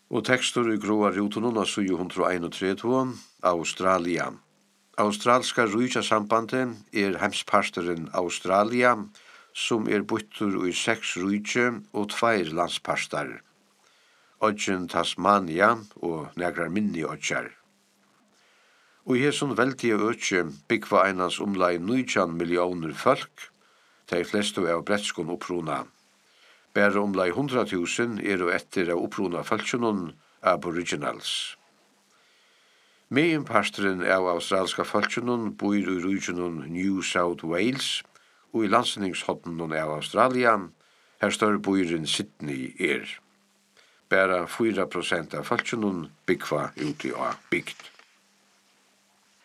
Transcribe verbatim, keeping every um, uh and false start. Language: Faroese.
Og tekstur i groa rutunum av syv hundre einogtrettu, Australia. Australska rujtjasambandet er heimsparsteren Australia, som er byttur i seks rujtje og tveir landsparstar. Odgen Tasmania og nekrar minni odjar. Og i hesson veldige økje byggva einans omlai nitjan millioner folk, de fleste av bretskon opprona. Bare omlai hundra tusen er og etter av opprona folkjonon aboriginals. Meginparsteren av australska folkjonon bor i regionen New South Wales, og i landsningshotnen av Australia, her står boiren Sydney er. Bara fyra prosent av folkjonon byggva uti av bygd.